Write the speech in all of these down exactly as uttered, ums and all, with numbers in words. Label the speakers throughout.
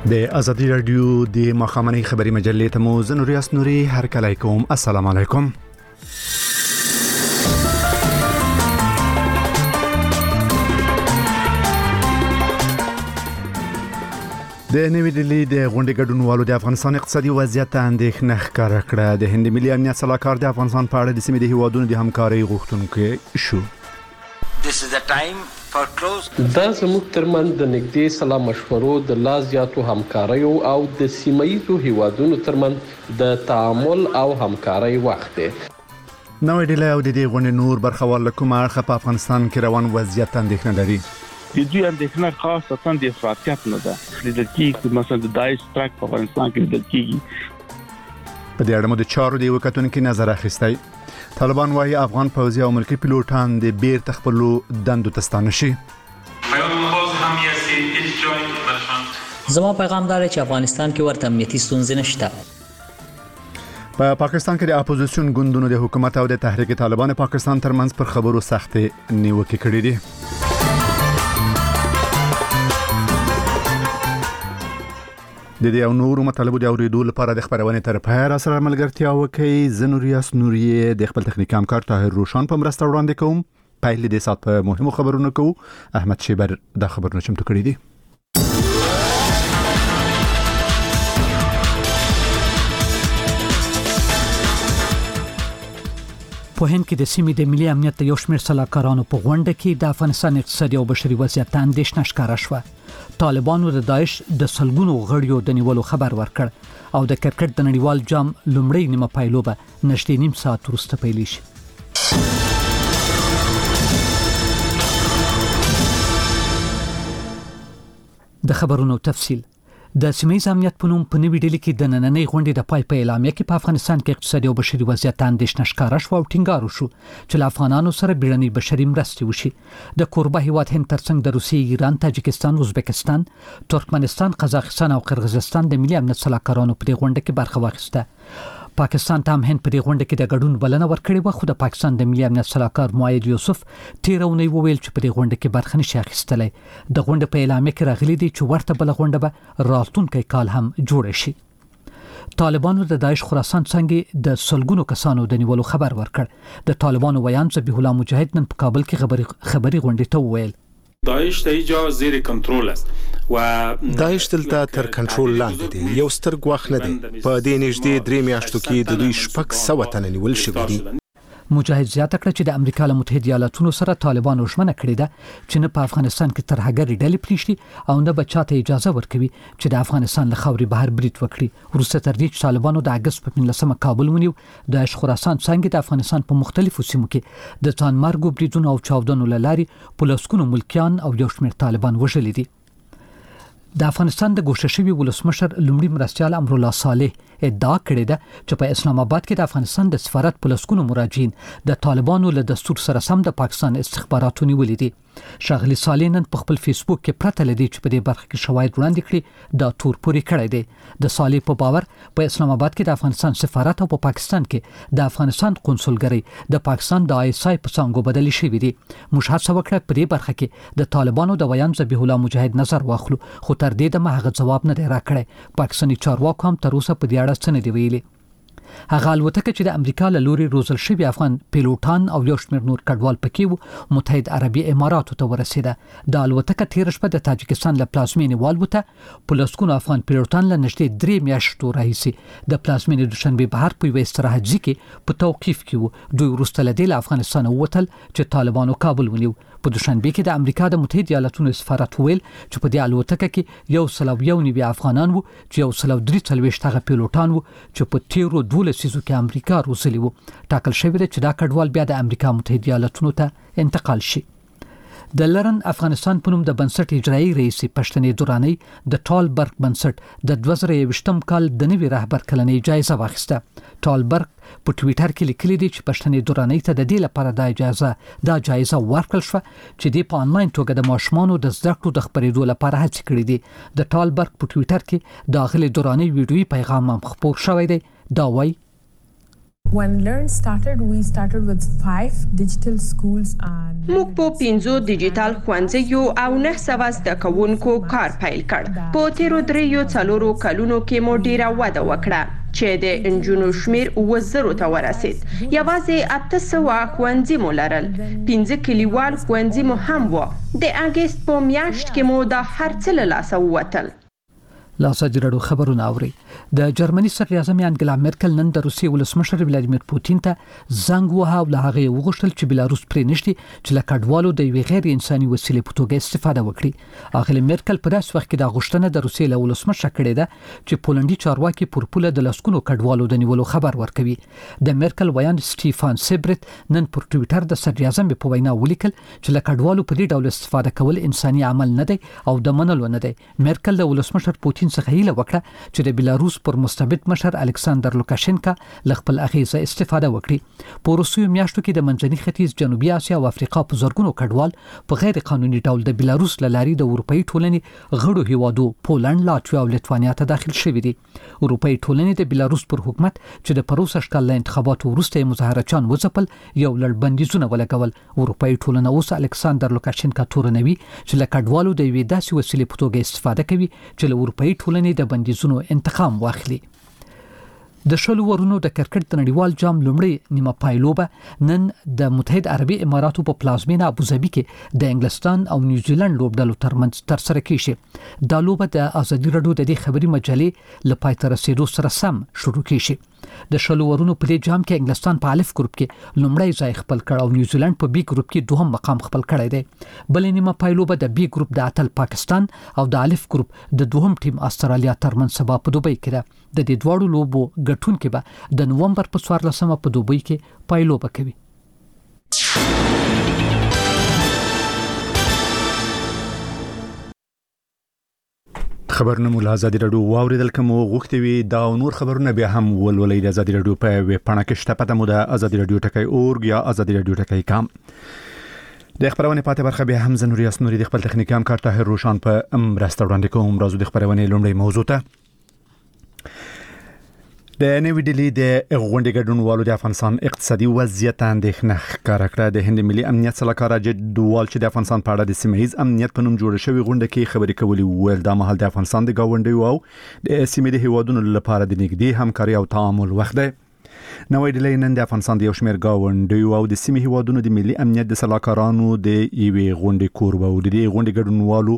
Speaker 1: د ازادي رادیو د مخامنۍ خبري مجلې ته مو زنوریاس نوري هر کله کوم. السلام علیکم. د نوې دلی د غونډې ګډونوالو د افغانستان اقتصادي وضعیت ته اندېښنه ښکاره کړه. د هند ملي امنیت صلاحکار د افغانستان په اړه د سیمې د هیوادونو د همکارۍ غوښتونکی شو.
Speaker 2: This is the time for close.
Speaker 3: دا زموږ ترمن د نږدې سلا مشورو د لا زیاتو همکاریو او د سیمایي هیوادونو ترمن د تعامل او همکارۍ وخت دی.
Speaker 1: نوې دلی او د دې غونډې نور برخوال له کومه اړخه په افغانستان کې روان وضعیت ته اندېښنه لري.
Speaker 4: د دوی اندېښنه خاصه د افراطیت نه ده. لیدل کېږي مثلا د داعش ترک په افغانستان کې لیدل کېږي.
Speaker 1: په دې اړه مو د چارو د وکتونکو نظر اخیستی. طالبان وايي افغان پوځي او ملکی پیلوټان د بیرته خپلو دندو ته ستانه شي.
Speaker 5: زما پیغام دا دی چې افغانستان کې ورته امنیتي ستونزې نشته.
Speaker 1: په پاکستان کې د اپوزیشن ګوندونو د حکومت او د تحریک طالبان پاکستان ترمنځ پر خبرو سختې نیوکې کړې دي. د دې او نورو مطالبو د اوریدو لپاره د خبرونه تر پای را سره ملګرتیا وکړئ. زنوریاس نوري د خپل تخنیکی همکار طاهر روشان په مرسته وړاندې کوم. پایل د سات په مهمو خبرونو کو احمد شیبر د خبرونو چمتو کړی دی.
Speaker 6: په هند کې د سیمې د ملي امنیت د یو شمېر صلاحکارانو په غونډه کې د افغانستان اقتصادي او بشري وضعیت ته اندېښنه ښکاره شوه. طالبانو د داعش د سلګونو غړیو د نیولو خبر ورکړ او د کرکټ د نړیوال جام لومړی نیمه پایلوبه نږدې نیم ساعت وروسته پیل شي. د خبرونو تفصیل. د سیمه‌ییز امنیت په نوم په نوې ډلې کې د نننۍ غونډې د پای په اعلامیه کې په افغانستان کې اقتصادي او بشري وضعیت ته اندېښنه ښکاره شوه او ټینګار وشو چې له افغانانو سره بیړنۍ بشري مرستې وشي. د کوربه هیواد هند ترڅنګ د روسیې، ایران، تاجکستان، ازبکستان، ترکمنستان، قزاقستان او قرغیزستان د ملي امنیت صلاحکارانو په دې غونډه کې برخه واخیسته. پاکستان ته هم هند په دې غونډه کې د ګډون بلنه ورکړې و، خو د پاکستان د ملي امنیت صلاحکار موعد یوسف تیر اونۍ وویل چې په دې غونډه کې برخه نشي اخیستلی. د غونډې په اعلامیه کې راغلي دي چې ورته بل غونډه به راتلونکي کال هم جوړ شي. طالبانو د داعش خراسان څنګه د سلګونو کسانو د نیولو خبر ورکړ. د طالبانو ویان ذبیح الله مجاهد نن په کابل کې خبري خبري غونډې ته وویل
Speaker 7: داعش ته ایجا زیر کنټرول است و
Speaker 8: داعش دلته تر کنټرول لاندې دی. یو ستر ګواښ نه دی. په دې نږدې درې میاشتو کې د دوی شپږ سوه تنه نیول شوي دي.
Speaker 6: مجاهد زیاته کړه چې د امریکا له متحده ایالاتونو سره طالبانو ژمنه کړې ده چې نه په افغانستان کې ترهګرې ډلې پلیشي او نه به چاته اجازه ورکوي چې د افغانستان له خاورې بهر برید وکړي. وروسته تر دې چې طالبانو د اګست په پنځلسمه کابل ونیو، د خراسان څنګه د افغانستان په مختلفو سیمو کې د ځان مرګ بریدونو او چاودنو له لارې په لسګونو ملکیان او یو شمېر طالبان وژلي دي. د افغانستان د ګوښه شوي ولسمشر لومړي مرستیال امرالله صالح ادعا کړې ده چې په اسلام آباد کې د افغانستان د سفارت په لسګونو مراجعین د طالبانو له دستور سره سم د پاکستان استخباراتو نیولې دي. ښاغلي صالح نن په خپل فیسبوک کې پرته لدی چې په دې برخه کې شواهد وړاندې کړي دا تور پوري کړی دی. د صالح په باور په اسلام آباد کې د افغانستان سفارت او په پاکستان کې د افغانستان قونسلګرۍ د پاکستان د آی اس آی په څنګه بدلی شوې دي. موږ هڅه وکړه په دې برخه کې د طالبانو د ویان ذبیح الله مجاهد نظر واخلو، خو تر دې دمه هغه جواب نه دی راکړی. پاکستاني چارواکو هم تر اوسه په دې اړه څه نه دی ویلي. هغه الوتکه چې د امریکا له لوري روزل شوی افغان پیلوټان او یو شمېر نور کډوال پکې وو متحد عربي اماراتو ته ورسېده. د الوتکه تیر شپه د تاجکستان له پلازمینې والوته. په لسګونو افغان پیلوټان له نږدې درې میاشتو راهیسې د پلازمینې دوشنبه بهر په یوه استراحت ځای کې په توقیف کې وو. دوی وروسته له دې له افغانستانه ووتل چې طالبانو کابل ونیو. په دوشنبه کې د امریکا د متحده ایالاتونو سفارت ویل چې په دې الوتکه کې یو سل او یو نوي افغانان وو چې یو سل او درې څلوېښت هغه پیلوټان وو چې په تیرو دولس سیزو کې امریکا روزلي وو. ټاکل شوی دی چې دا کډوال بیا د امریکا متحده ایالاتونو ته انتقال شي. د لرن افغانستان په نوم د بنسټ اجرایی رئیس پښتنې دوراني د ټالبرګ بنسټ د دوه زره یوویشتم کال د نوي رهبر کلنۍ جایزه واخیسته. ټالبرګ په ټویټر کې لیکلي دي چې پښتنې دوراني ته د دې لپاره د اجازه د جایزه ورکړل شو چې د په انلاین توګه د ماشومانو د زده کړو د خبرېدو لپاره هڅه کړې دي. د ټالبرګ په ټویټر کې د غلې دوراني ویډیويي پیغام هم خپور شوی دی. دا وایي
Speaker 9: When Learn started, we started with five digital schools and
Speaker 10: موږ په پنځو ډیجیټل ښوونځیو او نه سوه زده کوونکو کار پیل کړ. په تیرو دریو څلورو کلونو کې مو ډیره وده وکړه چې د انجونو شمیر اووه زرو ته ورسید. یوازې اته سوه ښوونځي مو لرل. پنځه کلیوال ښوونځي مو هم و. د اګست په میاشت کې مو دا هر څه له لاسه ووتل.
Speaker 6: لاسه جوړو خبرونه اوري. د جرمني صدر اعظم انګلا مرکل نن د روسیې ولسمشر ولادیمیر پوتین ته زنګ وها او له هغه وغوښتل چې بلاروس پرې نشي چې له کډوالو د یوې غیر انساني وسیلې په توګه استفاده وکړي. اغلی مرکل په داس وخت کې د غوښتنه د روسیې له ولسمشر کړې ده چې پولندي چارواکي پر پوله د لسکونو کډوالو د نیولو خبر ورکوي. د مرکل ویان سټيفان سیبرت نن پر ټوئیټر د صدر اعظم په وینا ولیکل چې له کډوالو په دې ډول استفاده کول انساني عمل نه دی او د منلو نه دی. مرکل د ولسمشر پوتین څخه هیله وکړه چې د بلاروس پر مستبد مشر الکساندر لوکاشنکا ل خپل اغیزه استفاده وکړي. په روسیې میاشتو کې د منځني ختیځ، جنوبي اسیا او افریقا په زرګونو کډوال په غیر قانوني ډول د بلاروس له لارې د اروپאי ټولنې غړو هیوادو پولند، لاتویا او لیتوانیا ته داخل شوي دي. اروپאי ټولنې د بلاروس پر حکومت چې د پروسه شکل له انتخاباتو وروسته مظاهرچان وځپل یو لړ بندیزونه ولګول. اروپאי ټولنه اوس الکساندر لوکاشنکا تورنوي چې له کډوالو د یوې داسې وسیلې په توګه استفاده کوي چې له اروپאי ټولنې د بندیزونو انتقام واخلي. د شلو ورونو د کرکټ د نړیوال جام لومړی نیمه پایلوبه نن د متحده عربي اماراتو په پلازمینه ابوظبي کې د انګلستان او نیوزیلند لوبډلو ترمنځ ترسره کیږي. دا لوبه د ازادي راډیو د دې خبري مجلې له پای ته رسیدو سره سم شروع کیږي. د شلو ورونو په دې جام کې انګلستان په الف ګروپ کې لومړی ځای خپل کړ او نیوزیلند په بي ګروپ کې دوهم مقام خپل کړی دی. بلې نیمه پایلوبه د بي ګروپ د اتل پاکستان او د الف ګروپ د دوهم ټیم استرالیا ترمنځ سبا په دوبۍ کې ده. د دې دواړو لوبو ګټونکي به د نومبر په څوارلسمه په دوبۍ کې پایلوبه کوي.
Speaker 1: خبرونه مو له ازادي راډیو واوریدل کوم غوښتي وي دا نور خبرونه بیا هم ولولې د ازادي راډیو په ویب پاڼه کې شته. پته مو د ازادي راډیو ټکی اورګ یا ازادي راډیو ټکی کام. د خبرونه پاتې برخه بیا هم زنوري اسنوري د خپل تخنیکی همکار طاهر روشان په مرسته وړاندې کوم. راځو د خبرونه لومړی موضوع ته. د نوې ډیلی د غونډې ګډونوالو د افغانستان اقتصادي وضعیت اندېښنه ښکاره کړه. د هند ملي امنیت سلاکار اجد دوال چې د افغانستان په اړه د سیمه‌ایز امنیت په نوم جوړ شوی غونډه کې خبرې کولې ویل دا مهال د افغانستان د گاونډیو او د سیمې د هیوادونو لپاره د نږدې همکاري او تعامل وخت دی. نوې ډیلی نن د افغانستان د یو شمېر گاونډیو او د سیمې هیوادونو د ملي امنیت د سلاکارانو د یوې غونډې کوربه و. د دې غونډې ګډونوالو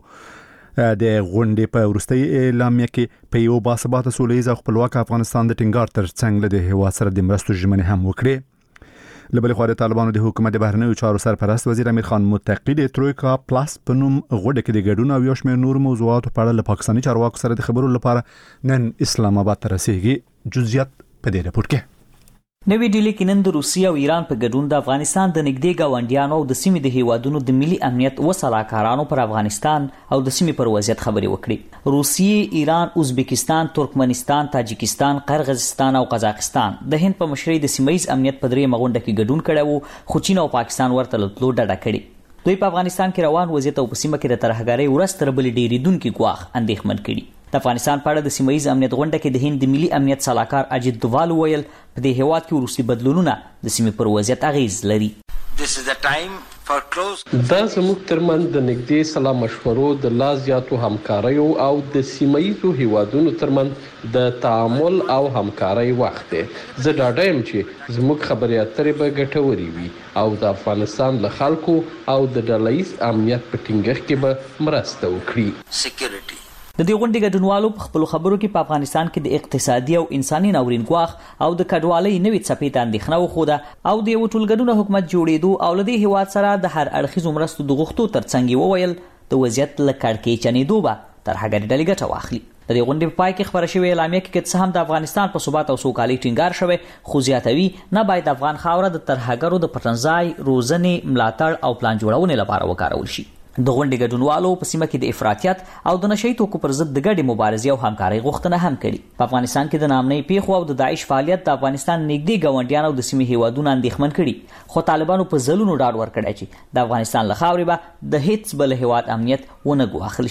Speaker 1: د غونډې په وروستۍ اعلامیه کې په یو باثباته سولهییز او خپلواک افغانستان د ټینګار ترڅنګ له هیواد سره د مرستو ژمنې هم وکړې. له بلې خوا د طالبانو د حکومت د بهرنیو چارو سرپرست وزیر امیر خان متقی د ترویکا پلاس په نوم غونډه کې د ګډون او یو شمېر نور موضوعاتو په اړه له پاکستاني چارواکو سره د خبرو لپاره نن اسلام آباد ته رسیږي. جزئیات په دې رپورت کې.
Speaker 5: نوې ډیلی کې نن د روسیې او ایران په ګډون د افغانستان د نږدې ګاونډیانو او د سیمې د هیوادونو د ملي امنیت و سلاکارانو پر افغانستان او د سیمې پر وضعیت خبرې وکړي. روسیې، ایران، ازبکستان، ترکمنستان، تاجکستان، قرغیزستان او قزاقستان د هند په مشرۍ د سیمه‌ایز امنیت په درې مغونډه کې ګډون کړی وو، خو چین او پاکستان ورته له تلو ډډه کړې. دوی په افغانستان کې روان وضعیت او په سیمه کې د ترهګرۍ ورځ تر بلې ډېرېدونکي ګواښ اندېښمن کړي. د افغانستان په اړه د سیمه‌ایز امنیت غونډه کې د هند د ملي امنیت سلاکار اجد دوال ویل په دې هیواد کې وروستي بدلونونه د سیمې پر وضعیت اغیز لري.
Speaker 2: This is the time for close.
Speaker 3: دا زموږ ترمنځ د نږدې سلا مشورو د لا زیاتو همکاریو او د سیمه‌ایزو هیوادونو ترمنځ د تعامل او همکارۍ وخت دی. زه ډاډه یم چې زموږ خبرې اترې به ګټورې وي او د افغانستان له خلکو او د ډلهییز امنیت په ټینګښت کې به مرسته وکړي.
Speaker 2: Security.
Speaker 5: د دې غونډې ګډونوالو په خپلو خبرو کې په افغانستان کې د اقتصادي او انساني ناورین ګواښ او د کډوالۍ نوې څپې ته اندېښنه وښوده او د یو ټولګډونه حکومت جوړېدو او له دې هیواد سره د هر اړخیزو مرستو د غوښتو ترڅنګ یې وویل د وضعیت له کړکېچنېدو به ترهګرې ډلې ګټه واخلي. د دې غونډې په پای کې خبره شوې اعلامیه کې که څه هم د افغانستان په ثبات او سوکالۍ ټینګار شوی، خو زیاتوي نه باید افغان خاوره د ترهګرو د پټنځای، روزنې، ملاتړ او پلان جوړونې لپاره وکارول شي. د غونډې ګډونوالو په سیمه کې د افراطیت او د نشئی توکو پر ضد د ګډې مبارزې او همکارۍ غوښتنه هم کړې. په افغانستان کې د ناامنۍ پیښو او د داعش فعالیت د افغانستان نږدې ګاونډیان او د سیمې هیوادونه اندېښمن کړي، خو طالبانو په ځلونو ډاډ ورکړی چې د افغانستان له خاورې به د هیڅ بل هیواد امنیت ونه ګواښل شي.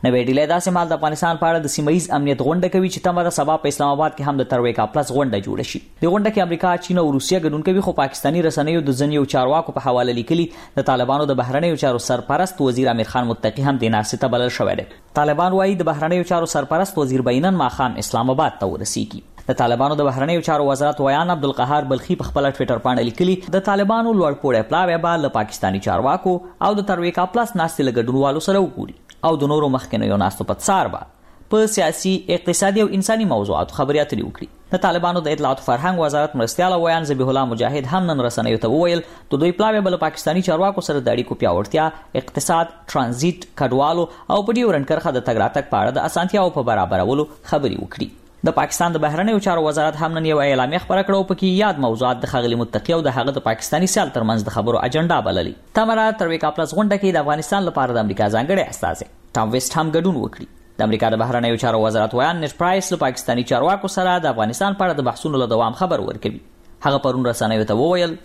Speaker 5: نوې ډیلې داسې مال د افغانستان په اړه د سیمایي امنیت غونډه کوي چې تمه ده سبا په اسلام آباد کې هم د ترویکا پلس غونډه جوړه شي. د غونډه کې امریکا، چین او روسیه ګډون کوي، خو پاکستاني رسنیو د ځینو چارواکو په حواله لیکلي د طالبانو د بهرنیو چارو سرپرست وزیر امیر خان متقی هم د ناستې ته بلل شوی دی. طالبان وايي د بهرنیو چارو سرپرست وزیر بینن ماخام اسلام آباد ته ورسیږي. د طالبانو د بهرنیو چارو وزارت ویان عبدالقهار بلخی په خپل ټوئیټر باندې لیکلي د طالبانو لوړ پوړی پلاوی به له پاکستاني چارواکو او د ترویکا پلس ناستې له ګډونوالو سره وګوري او د نورو مخکنیو ناستو په څار به په سیاسي، اقتصادي او انساني موضوعاتو خبرې اترې وکړي. د طالبانو د اطلاعات فرهنګ وزارت مرستیال ویان ذبیح الله مجاهد هم نن رسنیو ته وویل د دوی پلاوی بل پاکستاني چارواکو سره د اړیکو پیاوړتیا، اقتصاد، ترانزیت، کډوالو او په ډیورنډ کرښه د تګ راتګ په اړه د اسانتیاو په برابرولو خبرې وکړي. د پاکستان د بهرنیو چارو وزارت هم نن یو اعلامیه خبره کړه او پکې یاد موضوعات د ښاغلي متقی او د هغه د پاکستاني سیال ترمنځ د خبرو اجنډا بللي. تمره ترویکا پلس غونډه کې د افغانستان لپاره د امریکا ځانګړي استازی ټام ویسټ هم ګډون وکړي. د امریکا د بهرنیو چارو وزارت ویان نش پرایس له پاکستاني چارواکو سره د افغانستان په اړه د بحثونو له دوام خبر ورکوي. هغه پرون رسنیو ته وویل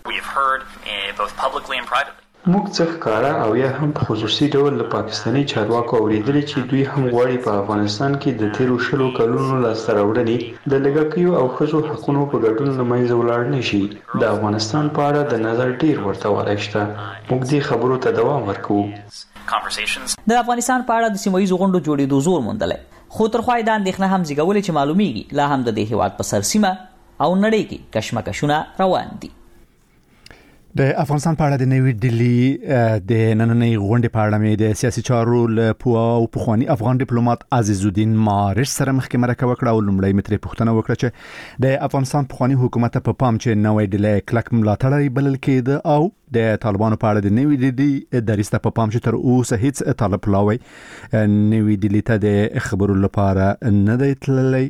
Speaker 11: موږ څخه کارا او یا هم په خصوصي ډول له پاکستاني چارواکو اوریدل چې دوی هم غواړي په افغانستان کې د تیرو شلو کلونو لاسته راوړنې د لږکیو او ښځو حقوقو په ګډون له منځه ولاړ نشي. د افغانستان په اړه د نظر ډیر ورته والی شته. موږ دې خبرو ته دوام ورکوو.
Speaker 5: د افغانستان په اړه د سیمایي غونډو جوړېدو زور موندلی، خو تر خوا یې دا اندېښنه هم زیږولې چې معلومیږي لا هم د دې هیواد په سرسیمه او نړۍ کې کشمکشونه روان دي.
Speaker 1: د افغانستان په اړه د نوې ډیلي د نننۍ غونډې په اړه مې د سیاسي چارو له پوه او پخواني افغان ډیپلوماټ عزیز الدین مارش سره مخکې مرکه وکړه او لومړی مې ترې پوښتنه وکړه چې د افغانستان پخواني حکومت په پام چې نوې ډیلي کلک ملاتړی بلل کېده او د طالبانو په اړه د نوې ډیلي دریسته په پام چې تر اوسه هیڅ طالب پلاوی نوې ډیلي ته د خبرو لپاره نه دی تللی.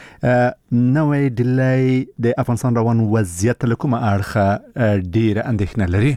Speaker 1: نوې ډیلي د افغانستان روان وضعیت له کومه اړخه ډیره اندېښنه لري؟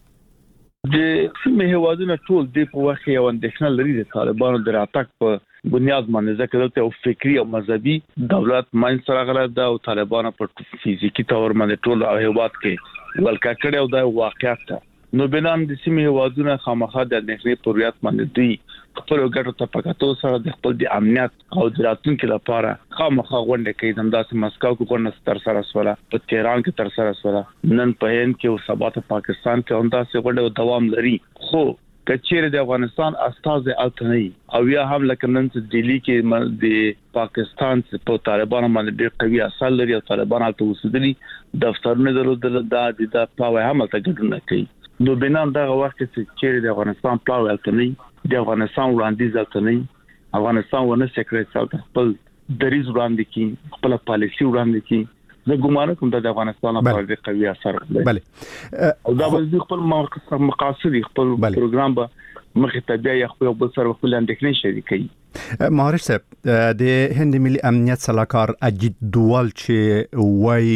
Speaker 4: د سیمه هیوادونو ټول د په وخت یو اندېښنه لري د طالبانو د راتګ په بنیاد باندې ځکه دلته یو فکری او مذهبي دولت منځ سره غلط ده او طالبانو په فزیکی تور باندې ټول هیواد کې ولکه کړي او دا واقعیت ده. نو بنام د سیمه هیوادونو خامخا د اندېښنې پر ریاض باندې دوی خپل ګټو ته پکاتو سره د خپل د امنیت او د راتلونکو لپاره خامخا غونډه کوي. همداسې مسکو کې غونډه تر سره وسوله، په تهران کې تر سره وسوله، نن په هند کې او سبا ته پاکستان کې همداسې غونډه دوام لري. خو کچېره د افغانستان استاد التنی او یا هم لکه نن چې دلی کې د پاکستان په طالبانو باندې ډېر قوي اثر لري او طالبان ته وسیدلی دفترونه درلودل د د پاوې هم ته ګډون کوي. نو بنام دغه وخت چې چیرې د افغانستان پلاوی التنی د افغانستان وړاندیز التنی افغانستان ونه سیکریټ خپل دریز وړاندې کی خپل پالیسی وړاندې کی زه ګومان کوم د افغانستان لپاره د قوي اثر لري.
Speaker 1: بله
Speaker 4: او دا به خپل مقاصد خپل پروګرام به مخې ته بیا خپل بل سره خپل اندېښنې شریکوي.
Speaker 1: مهارش صاحب د هند ملي امنیت سلاکار اجید دوال چې وای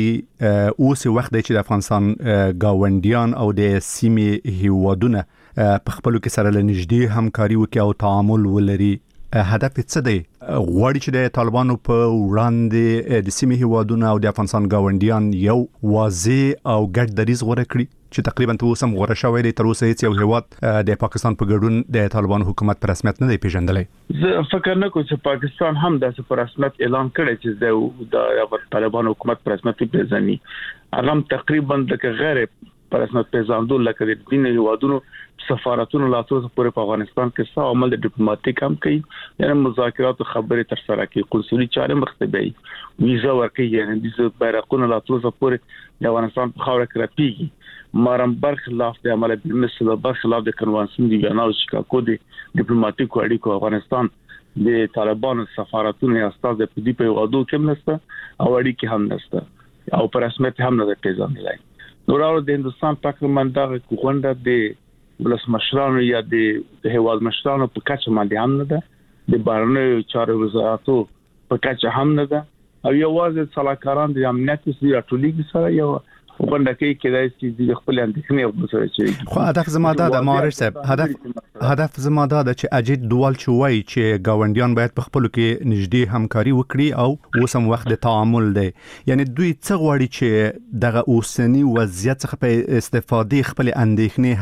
Speaker 1: اوس وخت دی چې د افغانستان گاونډیان او د سیمې هیوادونه په خپلو کې سره لنږدې همکاري وکړي او تعامل ولري. هدف څه دی؟ غواړي چې د طالبانو په وړاندې د سیمې هیوادونه او د افغانستان گاونډیان یو واضح او ګډ دریځ غوره کړي چې تقریبا ته اوس هم غوره شوی دی. تر اوسه هیڅ یو هیواد د پاکستان په ګډون د طالبانو حکومت په رسمیت نه دی پیژندلی.
Speaker 4: زه فکر نه کوم چې پاکستان هم داسې په رسمیت اعلان کړی چې د طالبانو حکومت په رسمیت پیژني. هغه تقریبا د غیر په رسمیت پیژندل لکه د دین هیوادونو سفارتونو لا تر اوسه په افغانستان کې څو عمل د ډیپلوماټیک هم کوي، یعنی مذاکرات او خبرې تر سره کوي، قنصلي چارې مختبي ویزا ورکوي، یعنی د بیرقونو لا تر اوسه پورې د افغانستان په خاوره کې راپیږي. مارم برخلاف د عمل بالمثل برخلاف د کنوانسیون دی وینا او شیکاګو د ډیپلوماټیک اړیکو افغانستان د طالبانو سفارتونو استاد په دې په وادو کې نشته او اړیکې هم نشته او په رسمیت هم نه پیژندل. نو راو د هندستان تقریبا دغه غونډه د ولس مشرانو یا د هیواد مشرانو په کچه باندې هم نه ده، د بهرنیو چارو وزارتو په کچه هم نه ده او یوازې صلاحکاران د امنیت سره ټولګي سره یو غونډه کې کېدای چې د خپل اندېښنې او سره چې
Speaker 1: خو هدف زما دا د مارش صاحب هدف هدف زما دا د چې اجید دوال چوي چې گاونډیان باید په خپل کې نږدې همکاري وکړي او اوسم وخت د تعامل دی. یعنی دوی څه غواړي چې دغه اوسنی وضعیت څخه په استفادې خپل اندېښنې هم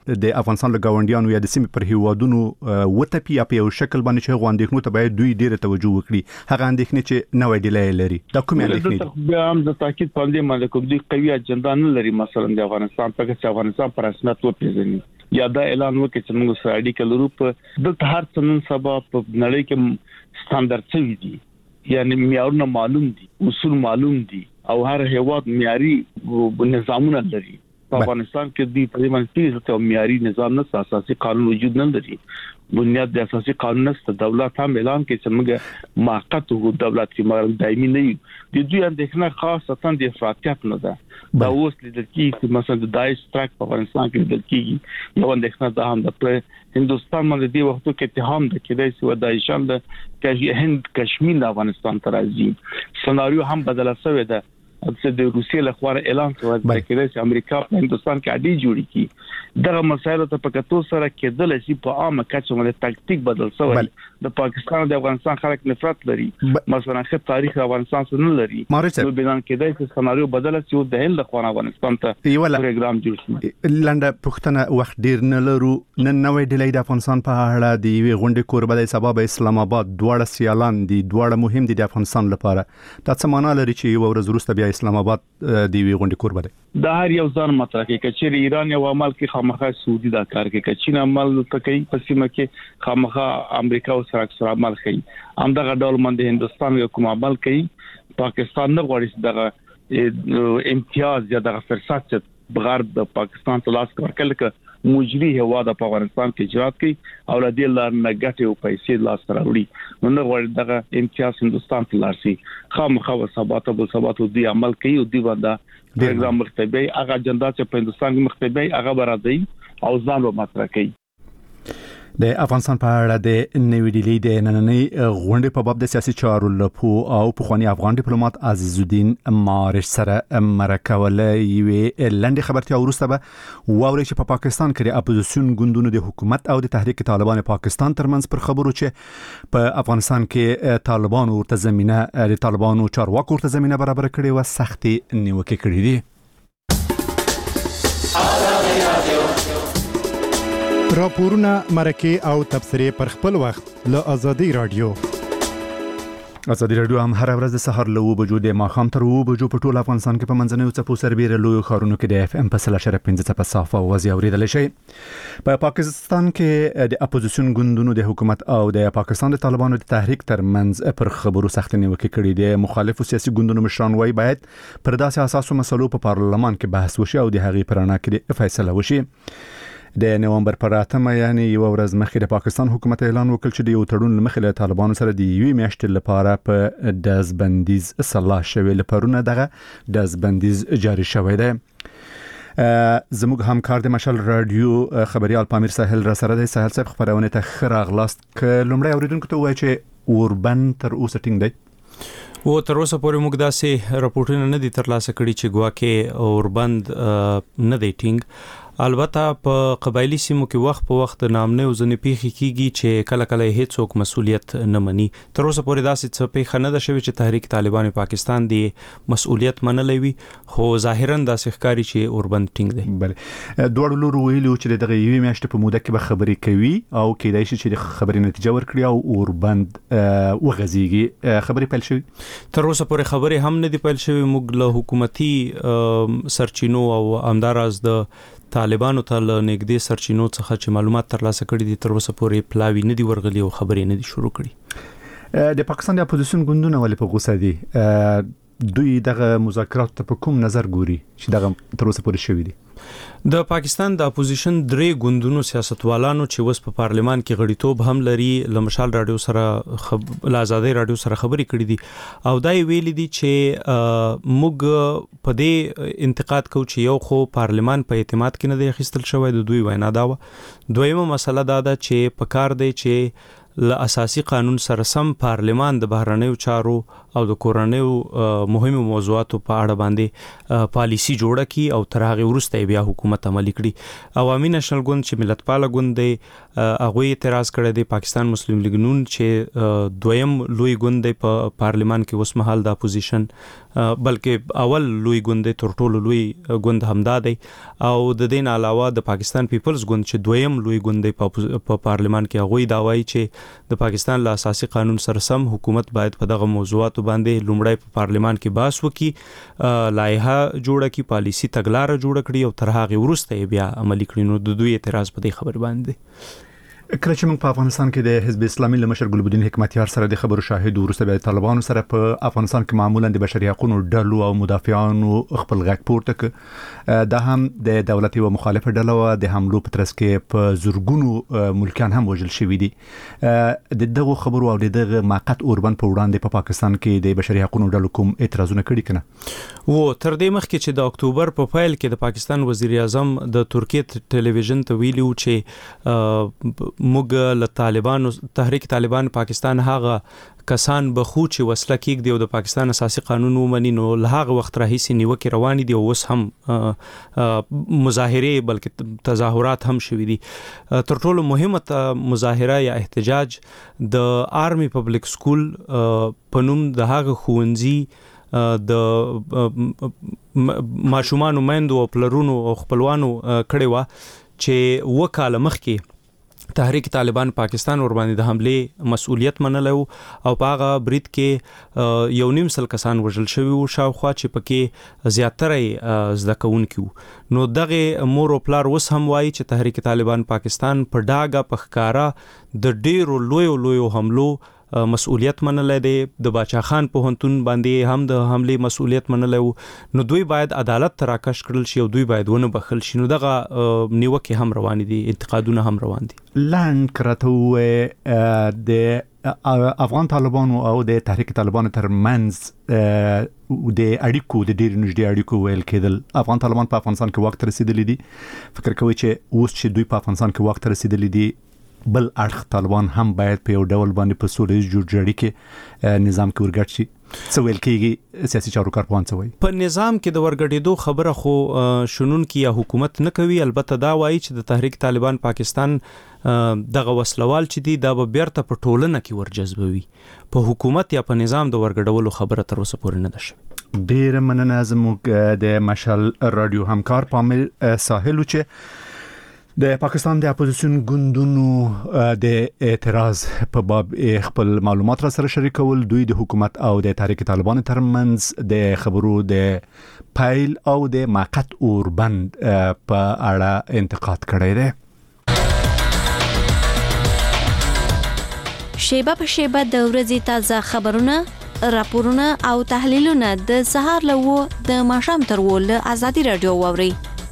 Speaker 1: د افغانستان له گاونډیانو یا د سیمې پر هیوادونو وټپی په یو شکل باندې چې غوښندېخنو ته باید دوی ډیره توجه وکړي هغه اندېښنې چې نوې ډیلې لري دا کوم اندېښنې
Speaker 4: بیا هم د تاکید باندې باندې کوم دي قوي اجنډا نه لري مثلا د افغانستان په کې افغانستان پر رسمیت وپیژني یا دا اعلان وکړي چې موږ سره اړیکه لرو په دلته هر څه نن سبا په نړۍ کې ستاندرد شوی دي یعنی معیارونه معلوم دي اصول معلوم دي او هر هیواد معیاري نظامونه لري په افغانستان کې د پرېمن پیژه ته معیاري نظام نه اساسي قانون وجود نه لري بنیاد د اساسي قانون نه دولت هم اعلان کوي چې موږ موقت او دولت کې مګر دایمي نه یو د دوی اندېښنه خاصه د افراطیت نه ده دا اوس لیدل کیږي مثلا د داعش ټریک په افغانستان کې لیدل کیږي یو اندېښنه ده هم د هندستان باندې دی وختو کې اتهام ده چې د سو داعشان د کشمیر هند کشمیر د افغانستان تر راځي سناریو هم بدل شوی ده چې د روسیې له خوا اعلان شوی دی چې امریکا په هندستان کې اډي جوړی کی دغه مسایل ته په کتو سره کېدل چې په عامه کچه باندې تاکتیک بدل شوی د پاکستان او د افغانستان خلک نفرت لري مثلا خپ تاریخ افغانستان سره نه لري نو بلان کېدای چې سناریو بدل شي د هند له خوا افغانستان ته پروګرام جوړ شي
Speaker 1: لنډه پښتنه وخت ډیر نه لرو نن نوې ډیلې د افغانستان په اړه د یوې غونډې کوربه د سبب اسلام آباد دواړه سیالان دي دواړه مهم دي د افغانستان لپاره دا څه معنی لري چې یو ورځ وروسته بیا اسلام آباد دی وی غونډه کوربه ده
Speaker 4: دا هر یو ځان مطرح کوي چې ایران یو عمل کې خامخا سعودي دا کار کوي چې چین عمل کوي په سیمه کې خامخا امریکا او سره سره عمل کوي همدغه ډول من د هندستان یو کوم عمل کوي پاکستان نه غواړي چې دغه امتیاز یا دغه فرصت چې بغرب د پاکستان ته لاس ورکړل مجري هوا د افغانستان کې اجرات کوي او له دې لار نه ګټي او پیسې لاس راوړي نو نه غواړي دغه امتیاز هندستان ته لارسي خامخا و ثبات او ثبات دی عمل کوي او دی باندې پروګرام مختبي هغه اجنډا چې په هندستان کې مختبي هغه برادي او ځان و مطرح کوي
Speaker 1: د افغانستان په اړه د نوې ډیلې د نننۍ غونډې په باب د سیاسي چارو لپو او پخوانی افغان ډیپلوماټ عزیز الدین مارش سره مرکه ولې لنډه خبرتیا ورسته به واوري چې په پاکستان کې د اپوزیسیون ګوندونو د حکومت او د تحریک طالبان پاکستان ترمنځ پر خبرو چې په افغانستان کې طالبان ورته زمينه د طالبانو چارواکو ورته زمينه برابر کړي او سختي نیوکه کړې دي
Speaker 12: راپورونه مرکه او تبصره پر خپل وخت له ازادي رادیو
Speaker 1: ازادي رادیو هم هر ورځ د سحر له وبجو د ماخام تر وبجو په ټول افغانستان کې په منځنوي څپو سربېره لوی خارونو کې د اف ام په سل شر پنځه څپه صافه وځي اوریدل شي په پاکستان کې د اپوزیسیون ګوندونو د حکومت او د پاکستان د طالبانو د تحریک ترمنځ پر خبرو سخت نیوکه کړې دي مخالفو سیاسي ګوندونو مشران وايي باید پر داسې اساسو مسلو په پارلمان کې بحث وشي او د هغې پرانا کې فیصله وشي د نومبر پر اتمه یعنی یو ورځ مخکې د پاکستان حکومت اعلان وکړ چې د یو تړون مخې له طالبانو سره د یوې میاشتې لپاره په دزبندیز صلاح شوی لپاره دغه دزبندیز جاری شوی دی زموږ همکار د مشال رادیو خبريال پامیر ساحل را سره د ساحل صاحب خبرونه ته خراغلاست ک لومړی اوریدونکو ته وایي چې اوربند تر اوسه ټینګ دی
Speaker 13: و تر اوسه پورې موږ داسې راپورټونه نه دي ترلاسه کړي چې ګواکې اوربند نه دی ټینګ البته په قبایلی سیمو کې وخت په وخت نامنه او ځنې پیخي کیږي چې کله کله هیڅ څوک مسؤلیت نه مني تر اوسه پورې داسې څه پیښه نه ده شوې چې تحریک طالبان پاکستان دی مسؤلیت منلې وي خو ظاهرا داسې ښکاری چې اوربند ټینګ دی
Speaker 1: بله دوړ لور ویلو چې دغه یوې میاشتې په موده کې به خبرې کوي او کېدای شي چې د خبرې نتیجه ورکړي او اوربند وغځيږي خبرې پیل شوې
Speaker 13: تر اوسه پورې خبرې هم نه دي پیل شوې موږ له حکومتي سرچینو او امداراز د طالبانو ته له نږدې سرچینو څخه چې معلومات ترلاسه کړي دي تر اوسه پورې پلاوی نه دي ورغلي او خبرې نه دي شروع کړي
Speaker 1: د پاکستان د اپوزیسیون ګوندونه ولې په غوسه دي دوی دغه مذاکرات ته په کوم نظر ګوري چې دغه تر اوسه پورې شوی دي
Speaker 13: د پاکستان د اپوزیشن درې ګوندونو سیاستوالانو چې وس په پارلمان کې غړیتوب هم لري له مشال رادیو سره خب... له آزادۍ رادیو سره خبرې کړې دي او دا ویلي دي چې موږ په دې انتقاد کوو چې یو خو پارلمان په اعتماد کې نه دی اخیستل شوی د دوی وینا دا و دویمه مسله دا ده چې په کار دی چې له اساسي قانون سره سم پارلمان د بهرنیو چارو او د کورنیو مهمو موضوعاتو په اړه باندې پالیسی جوړه کی او تر هغه وروسته بیا حکومت عملي کړي. عوامي نېشنل ګوند چې ملتپاله ګوند دی هغه اعتراض کړی دی. پاکستان مسلم لیگ نون چې دویم لوی ګوند دی په پارلمان کې اوس مهال د اپوزیشن بلکې اول لوی ګوند دی، تر ټولو لوی ګوند همدا دی، او د دین علاوه د پاکستان پیپلز ګوند چې دویم لوی ګوند دی په پارلمان کې هغه دا وایي چې د پاکستان له اساسي قانون سره سم حکومت باید په دغه موضوعاتو باندې لومړی په پارلمان کې بحث وکړي، لایحه جوړه کړي، پالیسی تګلارې جوړه کړي او تر هغه وروسته بیا عملي کړي. نو د دوی اعتراض په دې خبر باندې
Speaker 1: کله چې موږ په افغانستان کې د حزب اسلامي له مشر ګلبدین حکمتیار سره د خبرو شاهد وروسته بیا طالبانو سره په افغانستان کې معمولا د بشري حقوقو ډلو او مدافعانو خپل غږ پورته ک دا هم د دولتي او مخالفه ډلو د حملو په ترڅ کې په زورګونو ملکان هم وژل شوي دي. د دغه خبرو او دغه موقت اوربند په وړاندې په پاکستان کې د بشري حقوقو ډلو کوم اعتراضونه کړي کنه؟
Speaker 13: و تر دې مخکې چې د اکتوبر په پایل کې د پاکستان وزیر اعظم د ترکیه ټلویزیون ته ویلو چې موږ له طالبانو تحریک طالبان پاکستان هغه کسان بخو چې وسله کېږ دی او د پاکستان اساسي قانون ومني، نو له هغه وخت راهیسې نیوکې روانې دي او اوس هم مظاهرې بلکې تظاهرات هم شوي دي. تر ټولو مهمه مظاهره یا احتجاج د آرمی پبلک سکول په نوم د هغه ښوونځي د ماشومانو میندو او پلرونو او خپلوانو کړې وه چې وکاله مخکې تحریک طالبان پاکستان ور باندې د حمله مسؤلیت منلو او په هغه برید کې یو نیم سل کسان وژل شوي او شاوخوا چې پکې زیاتره زده کوونکي وو. نو دغه مور او پلار وس هم وایي چې تحریک طالبان پاکستان په ډاګه پخکارا د ډیرو لوی لوی حملو مسؤلیت منلای دی. د باچا خان په هنتون باندې هم د حمله مسؤلیت منلای وو. نو دوی باید عدالت تراکش کړل شي او دوی باید ونه بخل شي. نو دغه نیوکه هم روان دي، انتقادونه هم روان دي.
Speaker 1: لاند کراتو د افغان طالبانو او د تحریک طالبان ترمنځ د اړیکو د ډیر نږدې اړیکو ویل کېدل. افغان طالبان په افغانستان کې وخت رسیدلی دي. فکر کوي چې اوس چې دوی په افغانستان کې وخت رسیدلی دي بل اړخ طالبان هم باید په یو ډول باندې په سولې جوړجاړي کې نظام کې ورګډ شي. څه ویل کېږي سیاسي چارو کارپوهان څه وایي؟ په
Speaker 13: نظام کې د ورګډېدو خبره خو شنون کې یا حکومت نه کوي، البته دا وایي چې د تحریک طالبان پاکستان دغه وسلوال چې دی دا به بیرته په ټولنه کې ورجذبوي. په حکومت یا په نظام د ورګډولو خبره تر اوسه پورې نه ده شوې.
Speaker 1: ډېر مننه زموږ د مشعل رادیو همکار پامل ساحل چې د پاکستان د اپوزیشن ګوندونو د اعتراض په باب خپل معلومات را سره شریکول. دوی د حکومت او د تحریک طالبان ترمنځ د خبرو د پایل او د موقت اوربند په اړه انتقاد کړی دی.
Speaker 14: شیبه په شیبه د ورځې تازه خبرونه، راپورونه او تحلیلونه د سهار لوو د ماښام تر ول ازادي رادیو ووري.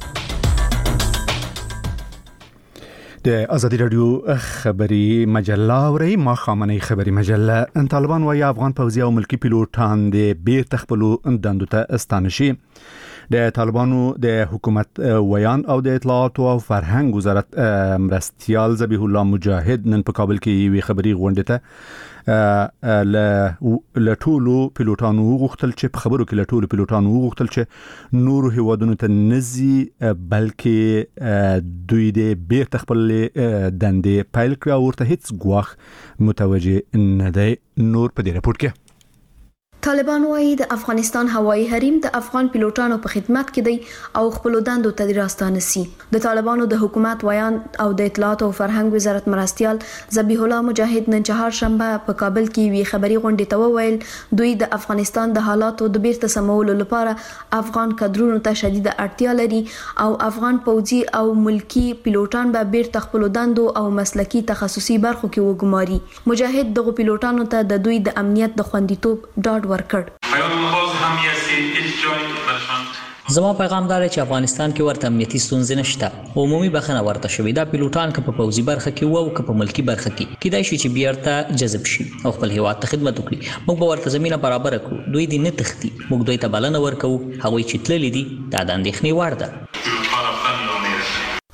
Speaker 1: د ازادي رادیو خبری مجله اوري ما خامنه خبری مجله. طالبان وايي افغان پوځي او ملکی پیلوټان د بیرته خپل دندو ته استانه شي. د طالبانو د حکومت ویان او د اطلاعات او فرهنګ وزارت مرستيال ذبیح الله مجاهد نن په کابل کې وی خبري غونډه ته ل لټولو پیلوټانو وغوښتل چې په خبرو کې لټولو پیلوټانو وغوښتل چې نور هیوادونو ته نزي بلکې دوی د بیرته خپل دندې پایل کړو او ورته هیڅ ګواښ متوجه نه دی. نور په دې راپور کې
Speaker 15: طالبان وايي د افغانستان هوایي حریم د افغان پیلوټانو په خدمت کې دی او خپل دندو ته راستانه سي. د طالبانو د حکومت ویان او د اطلاعات او فرهنګ وزارت مرستيال ذبیح الله مجاهد نن چهارشنبه په کابل کې وی خبري غونډه ته وویل دوی د افغانستان د حالاتو د بیرته سمولو لپاره افغان کډرونو ته شدید اړتیا لري او افغان پوځي او ملکی پیلوټان به بیرته خپل دندو او مسلکی تخصصي برخو کې وګماري. مجاهد دغه پیلوټانو ته د دوی د امنیت د خوندیتوب ډاډ
Speaker 5: زما پیغام دار چې افغانستان کې ورته امنیتي ستونزې نشته. عمومي بخښنه ورته شوې ده. پیلوټان که په پوځي برخه کې وو که په ملکی برخه کې کیدای شي چې بیرته جذب شي او خپل هیواد ته خدمت وکړي. موږ به ورته زمينه برابر کړو. دوی دې نه تختی. موږ دوی ته بلنه ورکو. هغوی چې تللي دي دا د اندېښنې وړ ده.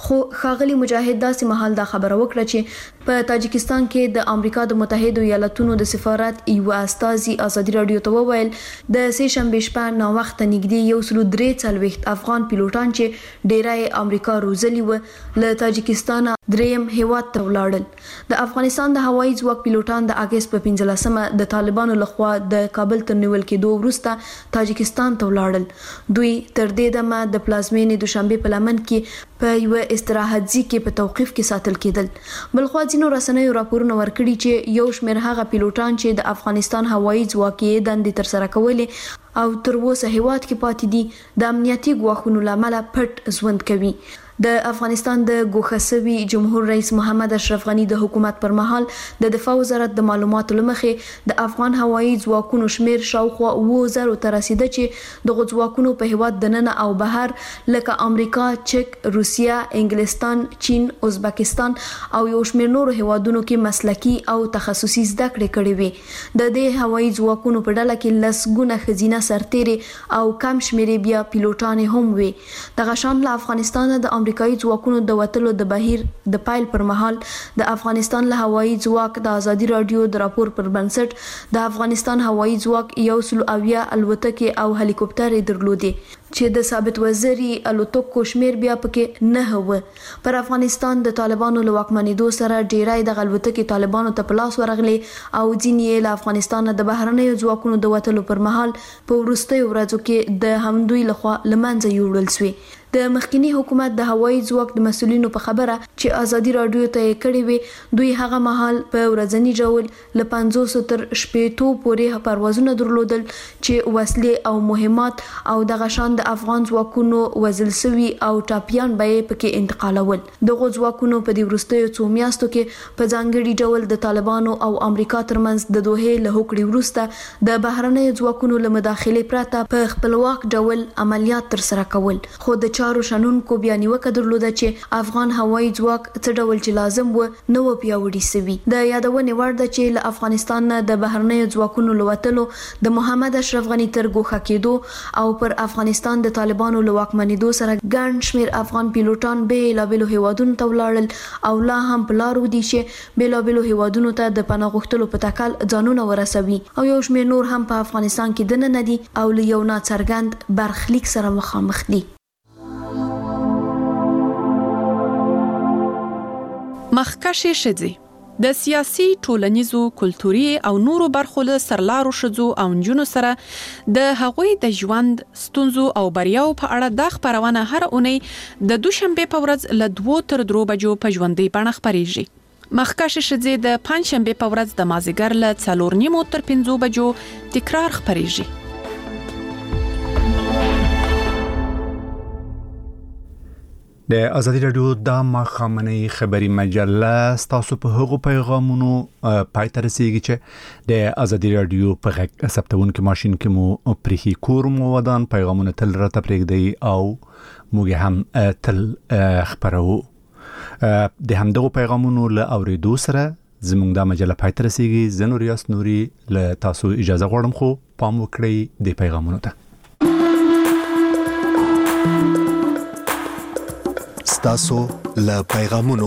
Speaker 15: خو ښاغلي مجاهد داسې مهال دا خبره وکړه چې په تاجکستان کې د امریکا د متحده ایالاتونو د سفارت یو استازي ازادي رادیو ته وویل د سه شنبه شپه نو وخت نږدې یو سل درې څلويخت افغان پیلوټان چې ډیرای امریکا روزلي و له تاجکستان دریم هیواد ته ولاړل د افغانستان د هوایي ځواک پیلوټان د اگست په پنځلسمه د طالبانو لخوا د کابل تر نیول کېدو وروسته تاجکستان ته ولاړل دوی تر دې دمه د پلازمینې دوشنبه په لمن کې په یو استراحت ځای کې په توقيف کې ساتل کېدل بلخو ځینو رسنیو راپورونه ورکړي چې یو شمېر هغه پیلوټان چې د افغانستان هوایي ځواک یې دندې تر سره کولې او تر اوسه هیواد کې پاتې دي د امنیتي ګواښونو لامل پټ ژوند کوي د افغانستان د ګوښسوي جمهور رئیس محمد اشرف غنی د حکومت پر مهال د دفاع وزارت د معلوماتو لمخې د افغان هوایي ځواکونو شمیر شاوخوا اوه زره ته رسیده چې د ځواکونو په هیواد دننه او بهر لکه امریکا، چک، روسیا، انګلستان، چین، ازبکستان او یو شمیر نور هیوادونو کې مسلکی او تخصصي زده کړې کړې وي د دې هوایي ځواکونو په ډله کې لسګونه خزینه سرتېري او کم شمیر بیا پیلوټان هم وي د غشان له افغانستان د امریکایي ځواکونو د وټلو د بهیر د پایل پر مهال د افغانستان له هوایي ځواک د ازادي رادیو د راپور پر بنسټ د افغانستان هوایي ځواک یو سل اویا الوتکې او هلیکوپټر درلودي چې د ثابت وزري الوتکو شمیر بیا پکې نه و پر افغانستان د طالبانو له واکمنېدو سره ډیرای د الوتکې طالبانو ته پلاس ورغلي او ځینې له افغانستان د بهرنیو ځواکونو د وټلو پر مهال په وروستیو ورځو کې د همدوی لخوا لمنځه یوړل شوی د مخکنی حکومت د هوایي ځواک د مسولینو په خبره چې ازادي رادیو ته کړي وي دوی هغه مهال په ورځنی ډول ل پنځوس تر شپږ پورې پروازونه درلودل چې وسلې او مهمات او د غشان د افغان ځواکونو وزل سوي او ټاپیان به پکې انتقالول دغه ځواکونو په دې ورستیو څو میاشتو کې په ځانګړي ډول د طالبانو او امریکا ترمنځ د دوه له هوکړې وروسته د بهرنۍ ځواکونو له مداخله پرته په خپلواک ډول عملیات تر سره کول خو د چارو شنونکو بیا نیوکه درلوده چې افغان هوایي ځواک څه ډول چې لازم و نو پیاوړي سوي د یادونې وړ ده چې له افغانستان نه د بهرنۍ ځواکونو لوتلو د محمد اشرف غنی تر ګوښه کېدو او پر افغانستان د طالبانو له واکمنېدو سره ګڼ شمېر افغان پیلوټان بېلابېلو هیوادونو ته ولاړل او لا هم په لارو دي چې بېلابېلو هیوادونو ته د پناه غوښتلو په تکل ځانونه ورسوي او یو شمېر نور هم په افغانستان کې دننه دي او له یو ناڅرګند برخلیک سره مخامخ دي
Speaker 16: مخکشې ښځې د سیاسي، ټولنیزو، کلتوري او نورو برخو له سرلارو ښځو او نجونو سره د هغوی د ژوند ستونزو او بریاو په اړه د خبرونه هر اونۍ د دوشنبه په ورځ له دوه تر درې بجو په ژوندۍ بڼه خبريږي مخکشې ښځې د پنځشنبه په ورځ د مازیګر له څلور نیمو تر پنځو بجو تکرار خبريږي
Speaker 1: د ازادي رادیو د مخامنۍ خبري مجله ستاسو په هغو پیغامونو پای ته رسیږي چې د ازادي رادیو په غږ ثبتونکو ماشين کې مو پریخي کور مو ودان پیغامونه تل راته پرېږدي او موږ هم تل خبرو د همدغه پیغامونو له اوریدو سره زموږ د مجله پای ته رسیږي زنوریاس نوري له تاسو اجازه غواړم خو پام وکړئ د پیغامونو ته
Speaker 17: تاسو له پیغامونو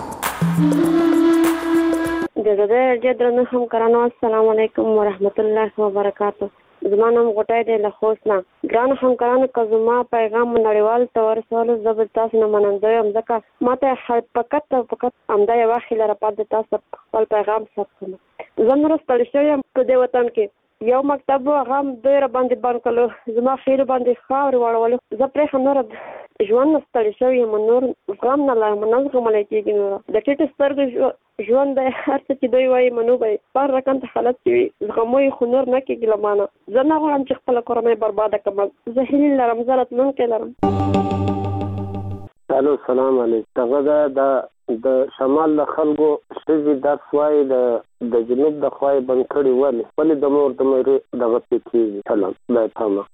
Speaker 18: د زړه جدرنه هم کرانو السلام علیکم ورحمت الله وبرکاتہ زمانم غټای د لخوسنا ګران هم کرانو کزما پیغام نړیوال تور سوال زبر تاسو نه منندوی هم ځکه ماته فقط فقط امدا یو خل را پد تاسو خپل پیغام ثبت زموږ ستړي شوی په دې وطن کې یو مکتب هغه ډېر باندې باندې کلو زما خیر باندې خاور وړول زه پرې خنور ژوند ستړي شوی یم نور غم نه لا منځ کوملای کېږي نور د ټیټ سترګې ژوند د هر څه چې دوی وایي منو به پر رقم ته حالت کې زغموي خنور نه کېږي لمانه زه نه غواړم چې خپل کورنۍ برباد کړم زه هیله لرم زلت نن کې لرم
Speaker 19: الو السلام علیکم دغه د د شمال د خلکو شې د سوای د د جنوب د خوای بند کړي ولې ولې د مور د مې دغه پېکې سلام بای پاما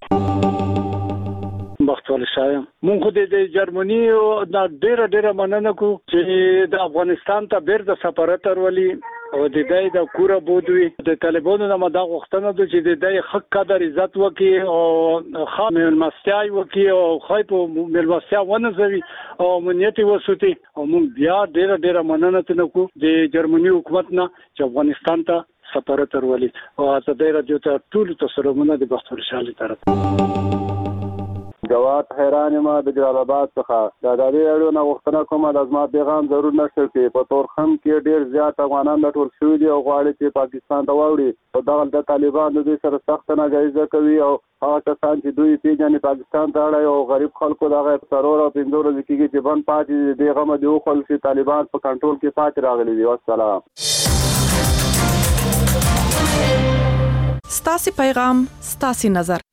Speaker 4: مختار شایم مونږ د جرمني او د ډېر ډېر مننه کو چې د افغانستان ته بیر د سفارت ورولي
Speaker 20: او د دې د کوره بودوي د طالبانو نه مدا غوښتنه ده چې د دې حق قدر عزت وکي او خام ملمستای وکي او خای په ملمستیا ونځوي او امنیت وسوتي او موږ بیا ډیر ډیر مننه تنکو د جرمني حکومت نه چې افغانستان ته سفر ترولي او د رادیو ته ټول تسلمونه د بختور شالي طرف
Speaker 21: جواد حیران ما د جلال آباد څخه د اداري اړو نه غوښتنه کوم د ازما پیغام ضرور نشته چې په تورخم کې ډیر زیات افغانان د ټول شوی دي او غواړي چې پاکستان ته واوړي او دغه د طالبان د دې سره سخت ناجایزه کوي او هغه کسان چې دوی پیژنې پاکستان ته اړای او غریب خلکو دغه ضرور او پندور ځکه چې بن پاتې دی غم دی خو چې طالبان په کنټرول کې پاتې راغلي دي. والسلام.
Speaker 16: ستاسو پیغام ستاسو نظر